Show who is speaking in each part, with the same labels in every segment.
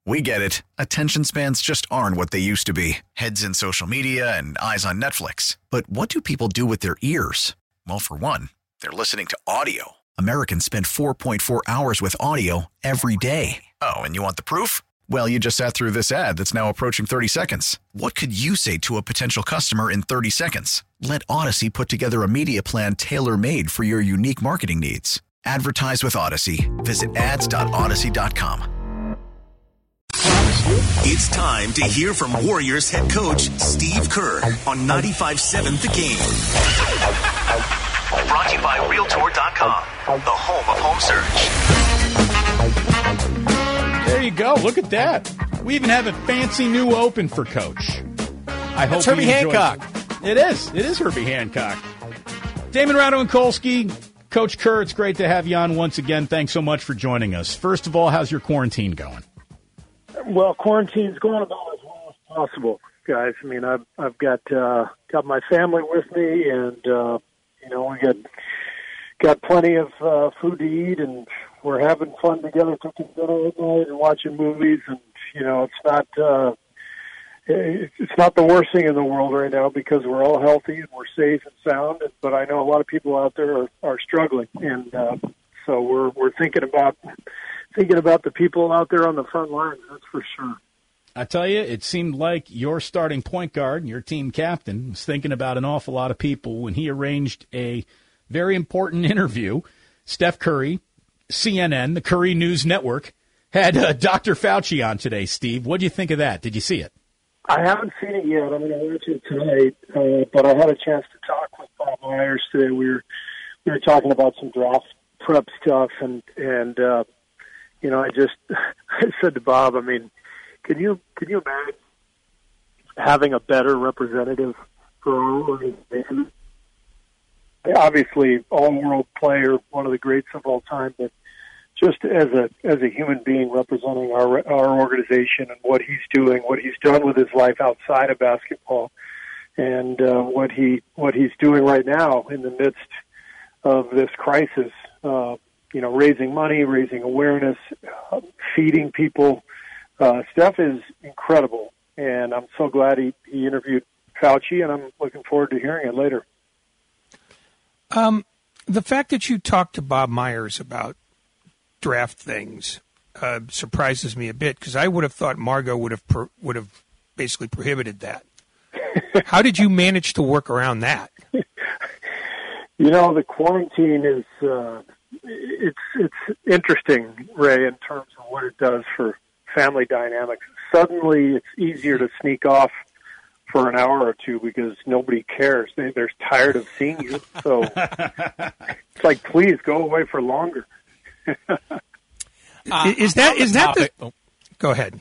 Speaker 1: We get it. Attention spans just aren't what they used to be. Heads in social media and eyes on Netflix. But what do people do with their ears? Well, for one, they're listening to audio. Americans spend 4.4 hours with audio every day. Oh, and you want the proof? Well, you just sat through this ad that's now approaching 30 seconds. What could you say to a potential customer in 30 seconds? Let Odyssey put together a media plan tailor-made for your unique marketing needs. Advertise with Odyssey. Visit ads.odyssey.com.
Speaker 2: It's time to hear from Warriors head coach Steve Kerr on 95.7 The Game. Brought to you by Realtor.com, the home of home search.
Speaker 3: There you go. Look at that. We even have a fancy new open for Coach. I hope
Speaker 4: it's Herbie Hancock.
Speaker 3: It is. It is Herbie Hancock. Damon Rado and Kolsky. Coach Kerr, it's great to have you on once again. Thanks so much for joining us. First of all, how's your quarantine going?
Speaker 5: Well, quarantine's going about as well as possible, guys. I mean, I've got my family with me, and we got plenty of food to eat, and we're having fun together, cooking dinner at night and watching movies. And it's not the worst thing in the world right now because we're all healthy and we're safe and sound. But I know a lot of people out there are struggling, and so we're thinking about the people out there on the front lines, that's for sure.
Speaker 3: I tell you, it seemed like your starting point guard, your team captain, was thinking about an awful lot of people when he arranged a very important interview. Steph Curry, CNN, the Curry News Network, had Dr. Fauci on today, Steve. What do you think of that? Did you see it?
Speaker 5: I haven't seen it yet. I'm going to watch it tonight, but I had a chance to talk with Bob Myers today. We were talking about some draft prep stuff, and I said to Bob, I mean, can you imagine having a better representative for our organization? Obviously, all-world player, one of the greats of all time, but just as a human being representing our organization and what he's doing, what he's done with his life outside of basketball, and what he's doing right now in the midst of this crisis. Raising money, raising awareness, feeding people. Steph is incredible, and I'm so glad he interviewed Fauci, and I'm looking forward to hearing it later.
Speaker 4: The fact that you talked to Bob Myers about draft things surprises me a bit because I would have thought Margot would have basically prohibited that. How did you manage to work around that?
Speaker 5: The quarantine is. It's interesting, Ray, in terms of what it does for family dynamics. Suddenly, it's easier to sneak off for an hour or two because nobody cares. They're tired of seeing you. So it's like, please go away for longer.
Speaker 4: Is that the? Oh, go ahead.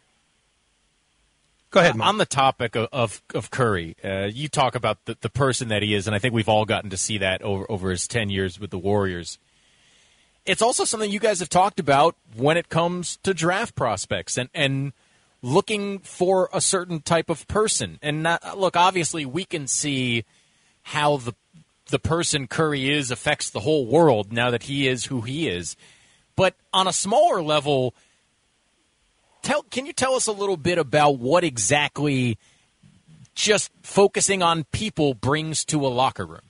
Speaker 4: Go ahead, Mike.
Speaker 6: On the topic of Curry, you talk about the person that he is, and I think we've all gotten to see that over his 10 years with the Warriors. It's also something you guys have talked about when it comes to draft prospects and looking for a certain type of person. And look, obviously, we can see how the person Curry is affects the whole world now that he is who he is. But on a smaller level, can you tell us a little bit about what exactly just focusing on people brings to a locker room?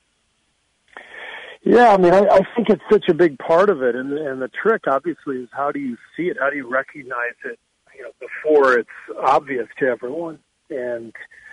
Speaker 5: Yeah, I mean, I think it's such a big part of it, and the trick, obviously, is how do you see it? How do you recognize it, before it's obvious to everyone? And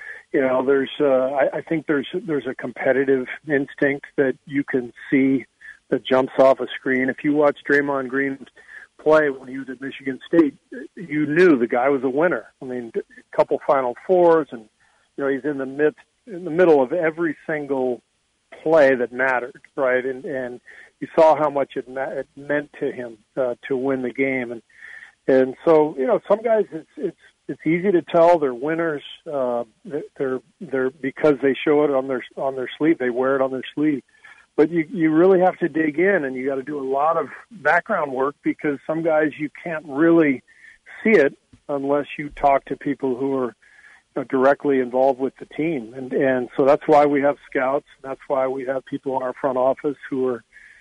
Speaker 5: I think there's a competitive instinct that you can see that jumps off a screen. If you watch Draymond Green play when he was at Michigan State, you knew the guy was a winner. I mean, a couple Final Fours, and he's in the middle of every single play that mattered, right? And you saw how much it meant to him to win the game, and so some guys it's easy to tell they're winners. They're because they show it on their sleeve, they wear it on their sleeve. But you really have to dig in, and you got to do a lot of background work because some guys you can't really see it unless you talk to people who are directly involved with the team. And so that's why we have scouts. And that's why we have people in our front office who are,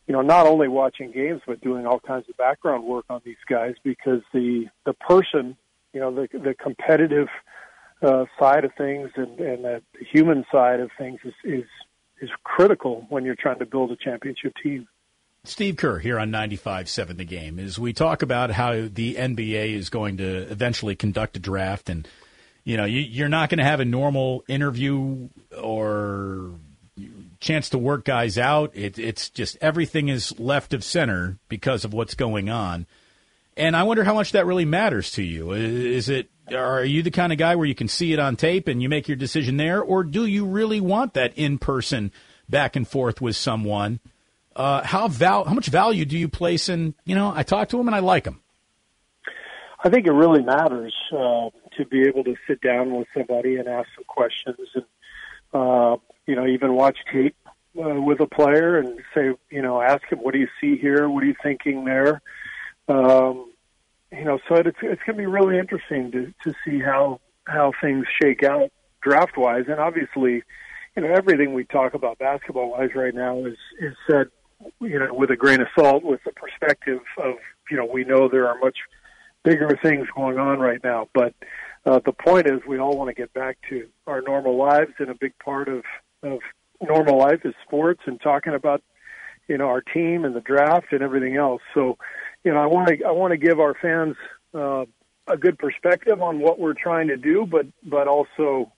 Speaker 5: not only watching games, but doing all kinds of background work on these guys, because the person, the competitive side of things and the human side of things is critical when you're trying to build a championship team.
Speaker 3: Steve Kerr here on 95.7 The Game. As we talk about how the NBA is going to eventually conduct a draft, and you're not going to have a normal interview or chance to work guys out. It's just everything is left of center because of what's going on. And I wonder how much that really matters to you. Are you the kind of guy where you can see it on tape and you make your decision there, or do you really want that in-person back and forth with someone? How much value do you place in, I talk to him and I like him?
Speaker 5: I think it really matters to be able to sit down with somebody and ask some questions and, even watch tape with a player and say, ask him, what do you see here? What are you thinking there? So it's going to be really interesting to see how things shake out draft-wise. And obviously, everything we talk about basketball-wise right now is said, with a grain of salt, with the perspective of, we know there are much bigger things going on right now. But the point is we all want to get back to our normal lives, and a big part of normal life is sports and talking about, our team and the draft and everything else. So, I want to give our fans a good perspective on what we're trying to do, but also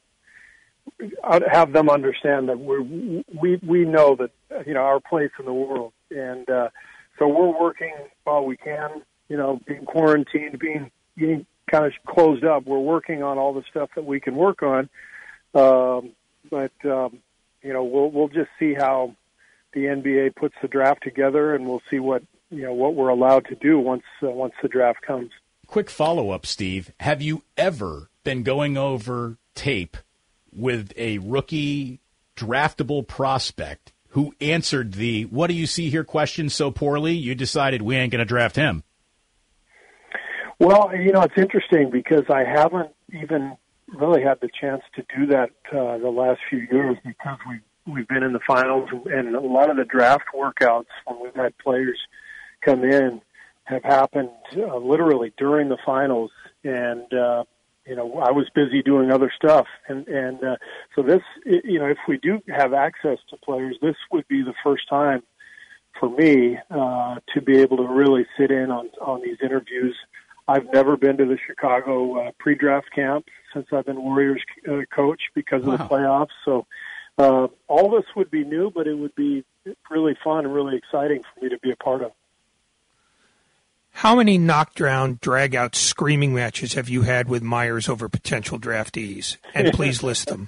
Speaker 5: have them understand that we know that our place in the world, and so we're working while we can. Being quarantined, being kind of closed up, we're working on all the stuff that we can work on. But we'll just see how the NBA puts the draft together, and we'll see what we're allowed to do once the draft comes.
Speaker 3: Quick follow-up, Steve. Have you ever been going over tape with a rookie draftable prospect who answered the "what do you see here" question so poorly you decided we ain't going to draft him?
Speaker 5: Well, it's interesting because I haven't even really had the chance to do that the last few years, because we've been in the finals, and a lot of the draft workouts when we've had players come in have happened literally during the finals, and I was busy doing other stuff, and so this, if we do have access to players, this would be the first time for me to be able to really sit in on these interviews. I've never been to the Chicago pre-draft camp since I've been Warriors coach because of the playoffs. So all this would be new, but it would be really fun and really exciting for me to be a part of.
Speaker 4: How many knockdown, drag-out, screaming matches have you had with Myers over potential draftees? And please list them.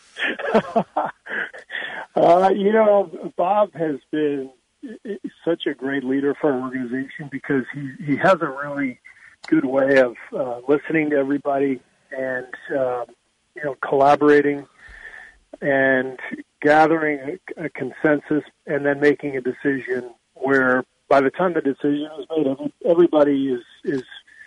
Speaker 5: Bob has been such a great leader for our organization because he has a really good way of listening to everybody and, collaborating and gathering a consensus and then making a decision where by the time the decision is made, everybody is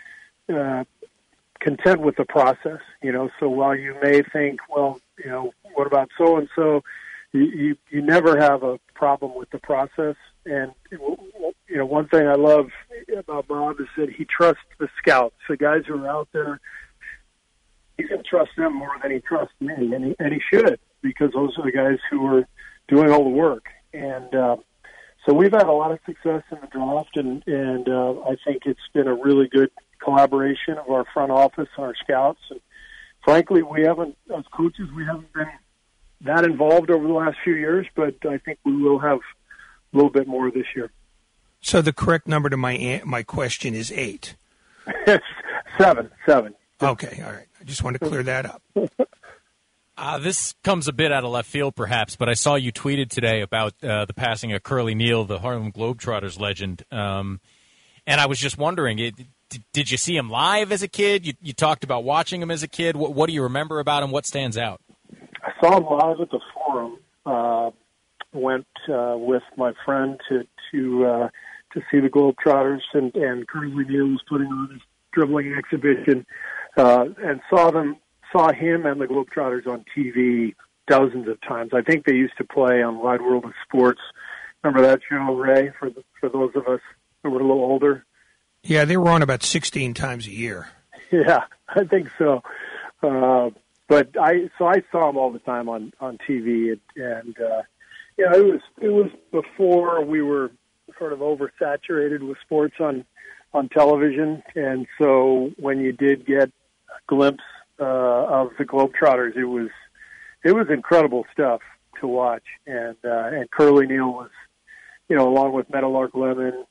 Speaker 5: content with the process, So while you may think, well, what about so-and-so, you never have a problem with the process. And, one thing I love about Bob is that he trusts the scouts, the guys who are out there. He can trust them more than he trusts me, and he should, because those are the guys who are doing all the work. And so we've had a lot of success in the draft, and I think it's been a really good collaboration of our front office and our scouts. And frankly, as coaches, we haven't been that involved over the last few years, but I think we will have a little bit more this year.
Speaker 4: So the correct number to my question is 8.
Speaker 5: Seven.
Speaker 4: Okay, all right. I just want to clear that up.
Speaker 6: This comes a bit out of left field, perhaps, but I saw you tweeted today about the passing of Curly Neal, the Harlem Globetrotters legend. And I was just wondering, did you see him live as a kid? You talked about watching him as a kid. What do you remember about him? What stands out?
Speaker 5: I saw him live at the Forum. Went with my friend to see the Globetrotters, and Curly Neal was putting on his dribbling exhibition, and saw him and the Globetrotters on TV dozens of times. I think they used to play on Wide World of Sports Remember that show, Ray? For those of us who were a little older.
Speaker 4: Yeah, they were on about 16 times a year.
Speaker 5: Yeah, I think so. But I saw them all the time on TV, and yeah, it was before we were sort of oversaturated with sports on television, and so when you did get a glimpse of the Globetrotters, it was incredible stuff to watch, and Curly Neal was, along with Meadowlark Lemon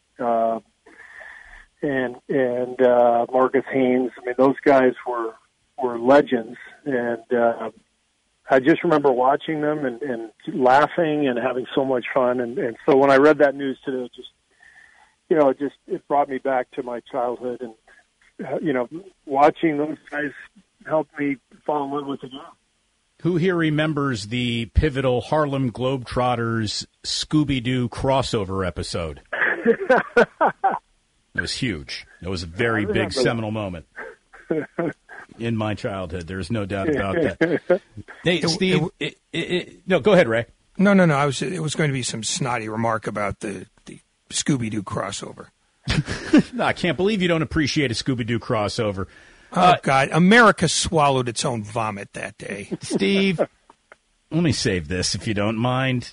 Speaker 5: and Marcus Haynes. I mean, those guys were legends, and I just remember watching them and laughing and having so much fun. And so when I read that news today, it brought me back to my childhood, and watching those guys helped me fall in love with the game.
Speaker 3: Who here remembers the pivotal Harlem Globetrotters Scooby-Doo crossover episode? It was huge. It was a very big seminal moment in my childhood. There's no doubt about that. Hey, Steve, no, go ahead, Ray.
Speaker 4: No. It was going to be some snotty remark about the Scooby-Doo crossover.
Speaker 3: No, I can't believe you don't appreciate a Scooby-Doo crossover.
Speaker 4: Oh, God. America swallowed its own vomit that day.
Speaker 3: Steve, let me save this, if you don't mind.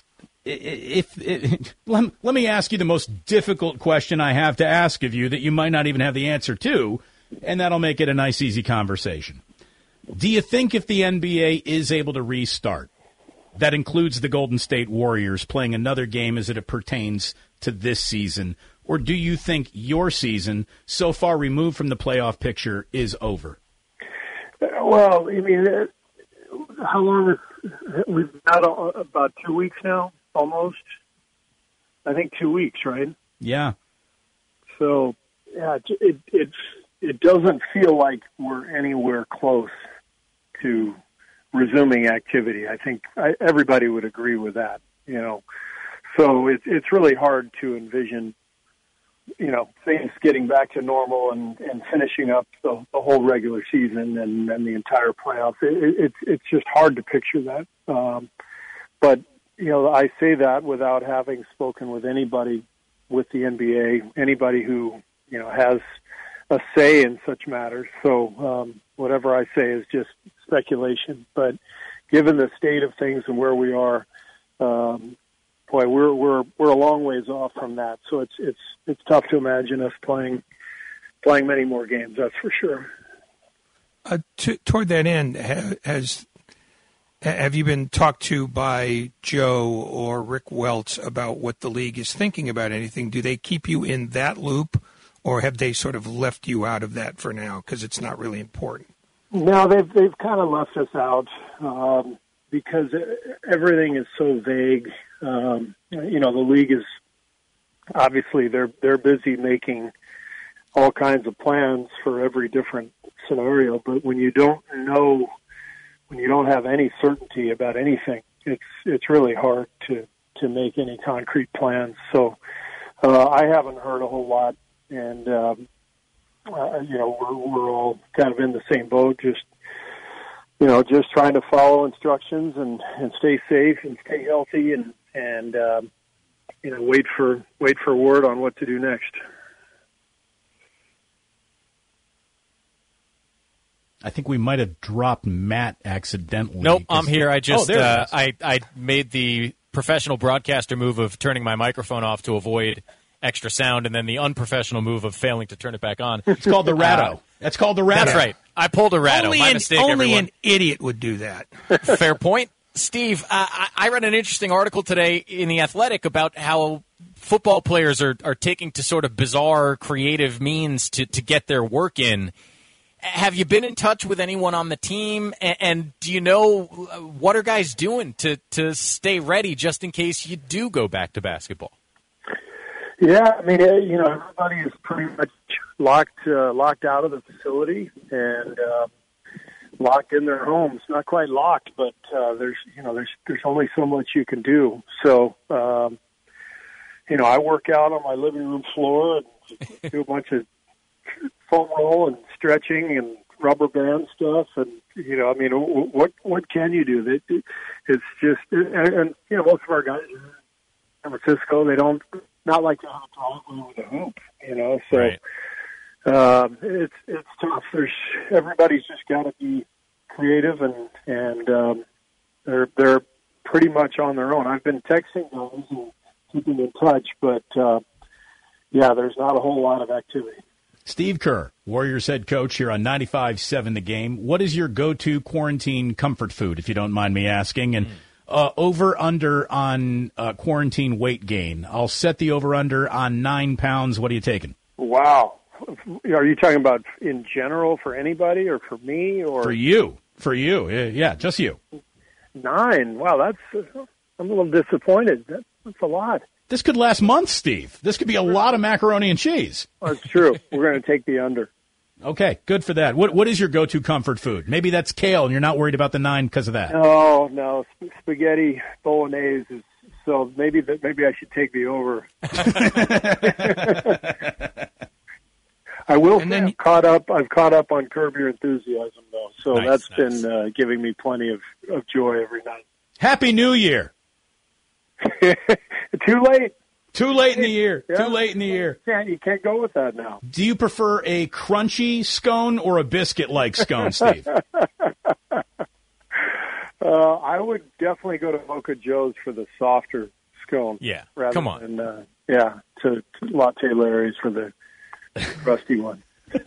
Speaker 3: Let me ask you the most difficult question I have to ask of you that you might not even have the answer to, and that'll make it a nice, easy conversation. Do you think if the NBA is able to restart, that includes the Golden State Warriors playing another game as it pertains to this season, or do you think your season, so far removed from the playoff picture, is over?
Speaker 5: Well, I mean, how long is we've got about 2 weeks now, almost. I think 2 weeks, right?
Speaker 3: Yeah.
Speaker 5: So, yeah, it doesn't feel like we're anywhere close to resuming activity. I think everybody would agree with that, So it's really hard to envision, things getting back to normal and finishing up the whole regular season and the entire playoffs. It's just hard to picture that. But, I say that without having spoken with anybody with the NBA, anybody who, has a say in such matters. So whatever I say is just speculation. But given the state of things and where we are, boy, we're a long ways off from that. So it's tough to imagine us playing many more games. That's for sure.
Speaker 4: Toward that end, have you been talked to by Joe or Rick Welts about what the league is thinking about anything? Do they keep you in that loop, or have they sort of left you out of that for now because it's not really important?
Speaker 5: No, they've kind of left us out because everything is so vague. The league is obviously they're busy making all kinds of plans for every different scenario, but when you don't know, when you don't have any certainty about anything, it's really hard to make any concrete plans. So I haven't heard a whole lot, and we're all kind of in the same boat, just trying to follow instructions and stay safe and stay healthy and wait for word on what to do next.
Speaker 3: I think we might have dropped Matt accidentally.
Speaker 6: Nope, I'm here. I just
Speaker 3: I
Speaker 6: made the professional broadcaster move of turning my microphone off to avoid extra sound, and then the unprofessional move of failing to turn it back on.
Speaker 3: It's called the ratto. That's called the ratto.
Speaker 6: That's right. I pulled a ratto. My mistake,
Speaker 4: only
Speaker 6: everyone.
Speaker 4: An idiot would do that.
Speaker 6: Fair point. Steve, I read an interesting article today in The Athletic about how football players are taking to sort of bizarre, creative means to get their work in. Have you been in touch with anyone on the team? And do you know what are guys doing to stay ready just in case you do go back to basketball?
Speaker 5: Yeah, I mean, everybody is pretty much locked out of the facility and locked in their homes. Not quite locked, but there's only so much you can do. So, I work out on my living room floor and do a bunch of foam roll and stretching and rubber band stuff. And, what can you do? It's just, and most of our guys San Francisco, they don't, not like they have a driveway with a hoop, so
Speaker 6: Right.
Speaker 5: It's tough. Everybody's just got to be creative, and they're pretty much on their own. I've been texting those and keeping in touch, but there's not a whole lot of activity.
Speaker 3: Steve Kerr, Warriors head coach here on 95.7 The Game. What is your go-to quarantine comfort food, if you don't mind me asking? And over-under on quarantine weight gain. I'll set the over-under on 9 pounds. What are you taking?
Speaker 5: Wow. Are you talking about in general for anybody or for me? Or
Speaker 3: For you. Yeah, just you.
Speaker 5: 9. Wow, I'm a little disappointed. That's a lot.
Speaker 3: This could last months, Steve. This could be a lot of macaroni and cheese.
Speaker 5: That's true. We're going to take the under.
Speaker 3: Okay, good for that. What is your go-to comfort food? Maybe that's kale, and you're not worried about the 9 because of that.
Speaker 5: No. Spaghetti bolognese so maybe I should take the over. I will say I've caught up on Curb Your Enthusiasm, though, so that's been giving me plenty of joy every night.
Speaker 3: Happy New Year!
Speaker 5: Too late.
Speaker 3: Too late in the year.
Speaker 5: Yeah.
Speaker 3: Too late in the year.
Speaker 5: You can't go with that now.
Speaker 3: Do you prefer a crunchy scone or a biscuit-like scone, Steve?
Speaker 5: I would definitely go to Mocha Joe's for the softer scone.
Speaker 6: Yeah,
Speaker 5: rather
Speaker 6: come on.
Speaker 5: Than, to Latte Larry's for the rusty one.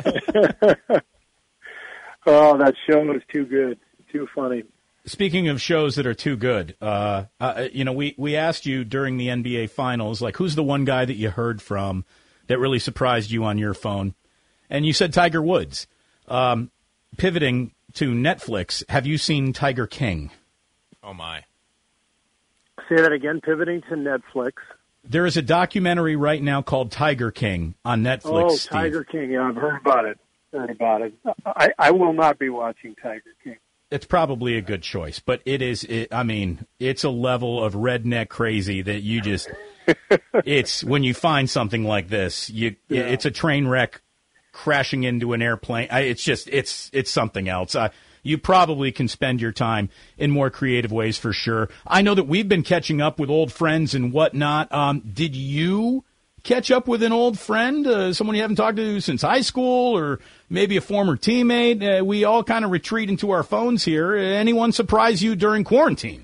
Speaker 5: Oh, that show is too good. Too funny.
Speaker 3: Speaking of shows that are too good, we asked you during the NBA Finals, like, who's the one guy that you heard from that really surprised you on your phone? And you said Tiger Woods. Pivoting to Netflix, have you seen Tiger King?
Speaker 6: Oh, my.
Speaker 5: Say that again, pivoting to Netflix.
Speaker 3: There is a documentary right now called Tiger King on Netflix,
Speaker 5: Oh,
Speaker 3: Steve.
Speaker 5: Tiger King, yeah, I've heard about it. I will not be watching Tiger King.
Speaker 3: It's probably a good choice, but it's a level of redneck crazy that you just, it's, when you find something like this, it's a train wreck crashing into an airplane. It's something else. You probably can spend your time in more creative ways for sure. I know that we've been catching up with old friends and whatnot. Did you catch up with an old friend, someone you haven't talked to since high school, or maybe a former teammate? We all kind of retreat into our phones here. Anyone surprise you during quarantine?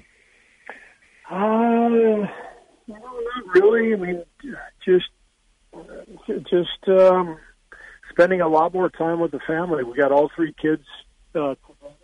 Speaker 5: Not really. I mean, just spending a lot more time with the family. We got all 3 kids together.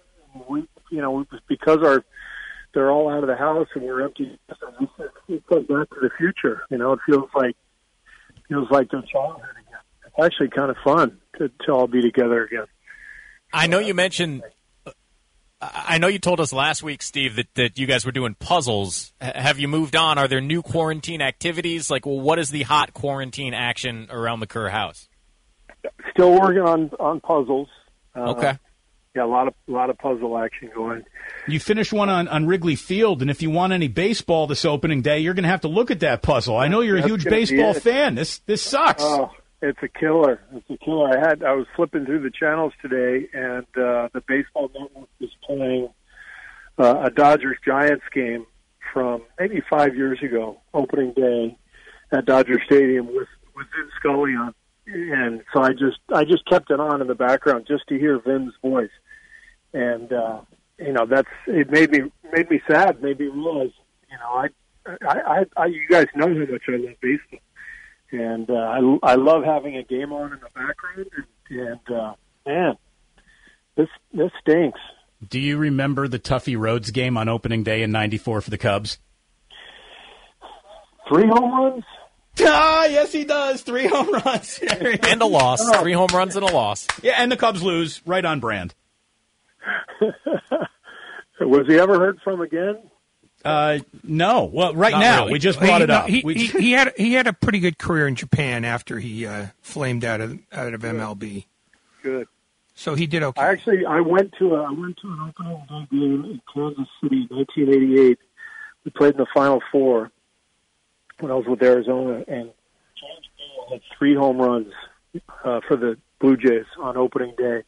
Speaker 5: Because they're all out of the house and we're empty. It's like Back to the Future. It feels like their childhood again. It's actually kind of fun to all be together again.
Speaker 6: I know you mentioned. I know you told us last week, Steve, that you guys were doing puzzles. Have you moved on? Are there new quarantine activities? Like, well, what is the hot quarantine action around the Kerr house?
Speaker 5: Still working on puzzles.
Speaker 6: Okay.
Speaker 5: Yeah, a lot of puzzle action going.
Speaker 3: You finished one on Wrigley Field, and if you want any baseball this opening day, you're going to have to look at that puzzle. I know you're a huge baseball fan. This sucks.
Speaker 5: Oh, it's a killer. I was flipping through the channels today, and the Baseball Network was playing a Dodgers-Giants game from maybe 5 years ago, opening day at Dodger Stadium with Vin Scully on. And so I just kept it on in the background just to hear Vin's voice, and it made me sad, made me realize, you guys know how much I love baseball, and I love having a game on in the background, and man, this stinks.
Speaker 3: Do you remember the Tuffy Rhodes game on opening day in '94 for the Cubs?
Speaker 5: 3 home runs.
Speaker 3: Ah, yes, he does. 3 home runs.
Speaker 6: And a loss. 3 home runs and a loss.
Speaker 3: Yeah, and the Cubs lose. Right on brand.
Speaker 5: Was he ever heard from again?
Speaker 3: No. Well, right
Speaker 6: Not
Speaker 3: now.
Speaker 6: really.
Speaker 3: We just brought it up.
Speaker 4: He had a pretty good career in Japan after he flamed out of MLB.
Speaker 5: Good.
Speaker 4: So he did okay.
Speaker 5: I went to an opening day game in Kansas City in 1988. We played in the Final Four when I was with Arizona, and James Bell had 3 home runs for the Blue Jays on opening day.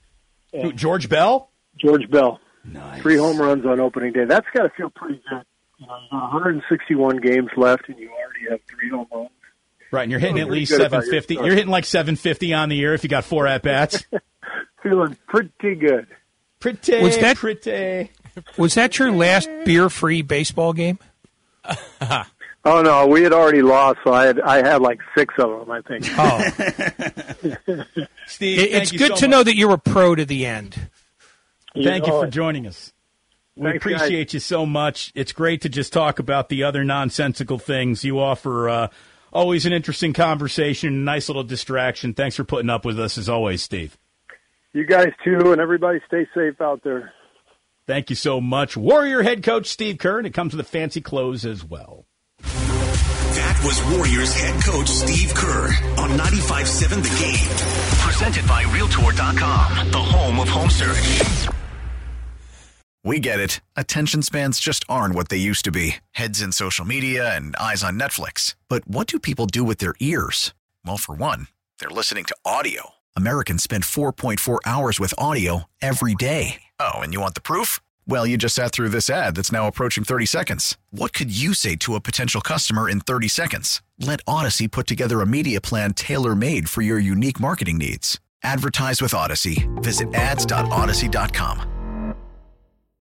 Speaker 3: George Bell?
Speaker 5: George Bell.
Speaker 3: Nice.
Speaker 5: 3 home runs on opening day. That's got to feel pretty good There's 161 games left, and you already have 3 home runs.
Speaker 3: Right, and you're hitting at least 750. You're hitting like 750 on the year if you got 4 at-bats.
Speaker 5: Feeling pretty good.
Speaker 3: Pretty.
Speaker 4: Was that your last beer-free baseball game?
Speaker 5: Oh, no, we had already lost, so I had like 6 of them, I think.
Speaker 4: Oh.
Speaker 3: Steve,
Speaker 4: it's good to know that you're a pro to the end.
Speaker 3: Thank you for joining us. We
Speaker 5: Thanks,
Speaker 3: appreciate you so much. It's great to just talk about the other nonsensical things. You offer always an interesting conversation, a nice little distraction. Thanks for putting up with us as always, Steve.
Speaker 5: You guys, too, and everybody stay safe out there.
Speaker 3: Thank you so much. Warrior head coach Steve Kerr, and it comes with a fancy clothes as well.
Speaker 2: That was Warriors head coach Steve Kerr on 95.7 The Game. Presented by Realtor.com, the home of home search.
Speaker 1: We get it. Attention spans just aren't what they used to be. Heads in social media and eyes on Netflix. But what do people do with their ears? Well, for one, they're listening to audio. Americans spend 4.4 hours with audio every day. Oh, and you want the proof? Well, you just sat through this ad that's now approaching 30 seconds. What could you say to a potential customer in 30 seconds? Let Odyssey put together a media plan tailor-made for your unique marketing needs. Advertise with Odyssey. Visit ads.odyssey.com.